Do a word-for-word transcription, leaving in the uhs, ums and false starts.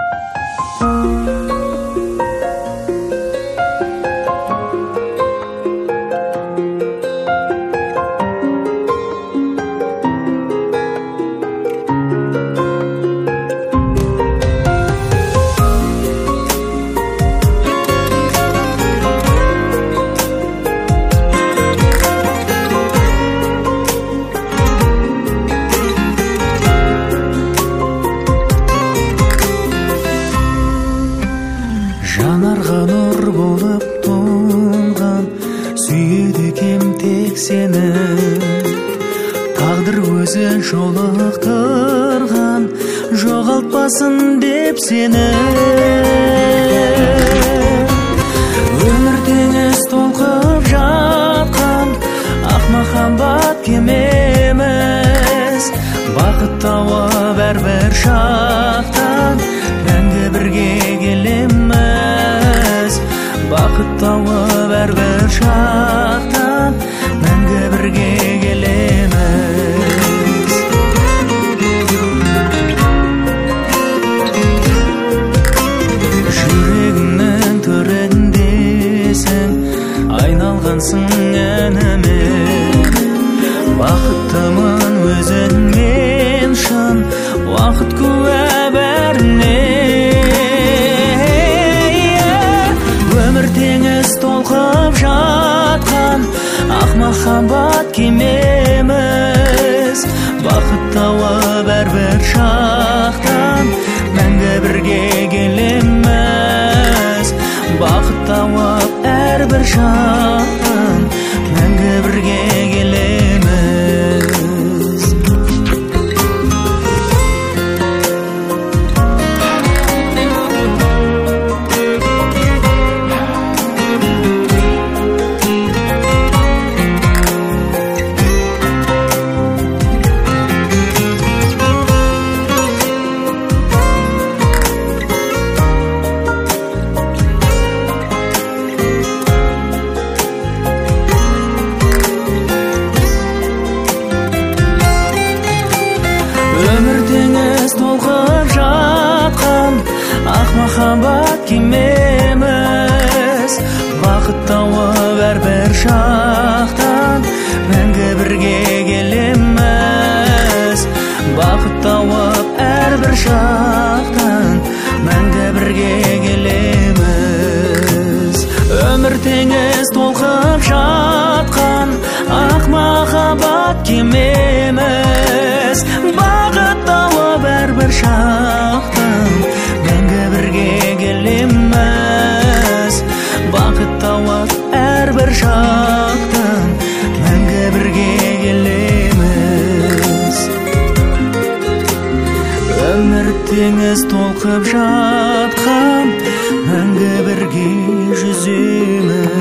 Жанарға нұр болып тұнған, сүйеді кем тек сені. Тағдыр өзі жолықтырған, жоғалтпасын деп сені. Өмір теңіз толқып жатқан, ақ махаббат кемеміз. Бақыт тауып әрбір шақтан, мәңгі бірге келеміз. Бақыт тауып әрбір шақтан, мәңгі бірге келеміз. Жүрегімнің төріндесің, айналғансың әніме. Бақыттымын өзіңмен шын, уақыт куә бәріне. Өмір теңіз толқып жатқан, ақ махаббат кемеміз. Бақыт тауып әрбір шақтан, мәңгі бірге келеміз. Бақыт тауып әрбір шақтан, мәңгі бірге келеміз. Өмір теңіз толқып жатқан, ақ махаббат кемеміз. Бақыт тауып әрбір шақтан, мәңгі бірге келеміз. Бақыт тауып әрбір шақтан, мәңгі бірге келеміз. Өмір теңіз толқып жатқан, ақ махаббат кемеміз. Бақыт тауып әрбір шақтан, мәңгі бірге келеміз. Бақыт тауып әрбір шақтан, мәңгі бірге келеміз. Өмір теңіз толқып жатқан, мәңгі бірге жүземіз.